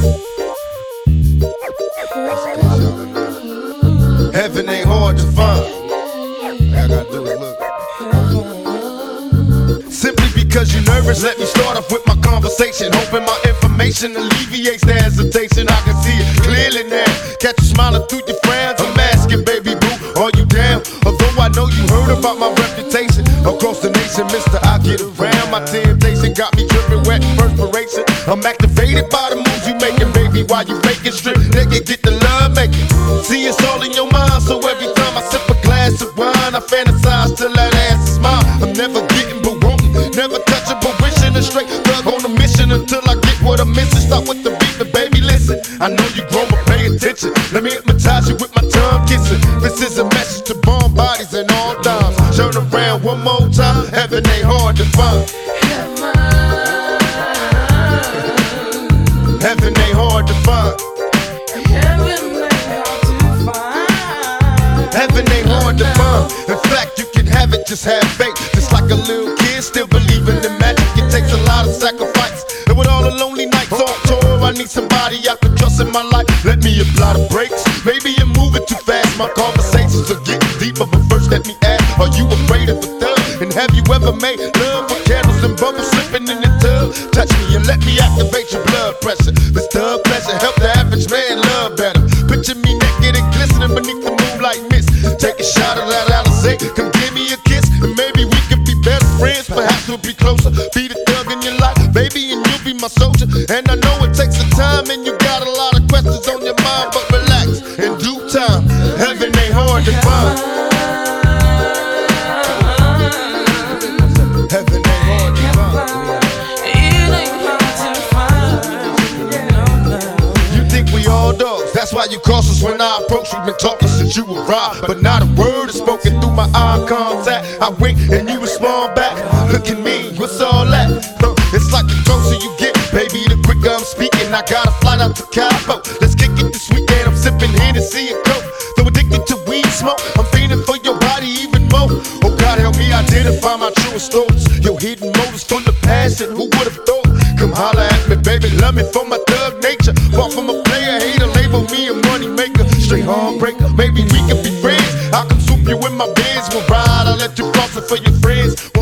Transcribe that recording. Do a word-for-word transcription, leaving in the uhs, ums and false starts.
Heaven ain't hard to find. All I gotta do is look. Simply because you're nervous, let me start off with my conversation. Hoping my information alleviates the hesitation. I can see it clearly now. Catch you smiling through your friends. I'm asking, baby boo, are you down? Although I know you heard about my reputation across the nation, mister, I get around. My temptation got me dripping wet in perspiration. I'm activated by the moves you making, baby. While you faking strip, nigga, get the love making. See, it's all in your mind, so every time I sip a glass of wine, I fantasize till that ass is mine. I'm never getting but wanting, never touching but wishing. A straight thug on a mission until I get what I'm missing. Start with the beat, but baby, listen. I know you grown, but pay attention. Let me hypnotize you with my tongue kissing. This is a message to bomb bodies and all dimes. Turn around one more time. Heaven ain't hard to find. Heaven ain't hard to find. Heaven ain't hard to find. In fact, you can have it, just have faith. Just like a little kid, still believing in magic. It takes a lot of sacrifice. And with all the lonely nights on tour, I need somebody I can trust in my life. Let me apply the brakes. Maybe you're moving too fast. My conversations are getting deeper, but first let me ask, are you afraid of a thug? And have you ever made love with candles and bubbles slipping in the tub? Touch me and let me activate your blood pressure. This thug pleasure help the average man love better. Picture me naked and glistening beneath the moonlight mist. Take a shot of that Alizé, come give me a kiss, and maybe we could be best friends. Perhaps we'll be closer. Be the thug in your life, baby, and you'll be my soldier. And I know it takes some time, and you got a lot of questions on your mind, but relax, in due time. Heaven ain't hard to find. Heaven ain't hard to find. You think we all dogs? That's why you cautious when I approach. We've been talking since you arrived, but not a word is spoken through my eye contact. I wink and you respond back. Look at me, what's all that? Huh, it's like the closer you get, baby, the quicker I'm speaking. I got a flight out to Cabo. Let's kick it this weekend. I'm sipping Hennessy and Coke. So addicted to weed smoke, I'm feeling for your body even more. Oh God, help me identify my truest thoughts. Your hidden motives full of passion. Who would've thought? Come holler at me, baby. Love me for my thug nature. Far from a player, hater. Label me a money maker. Straight heartbreaker. Maybe we can be friends. I can swoop you in my Benz. We'll ride. I'll let you cross it for your friends.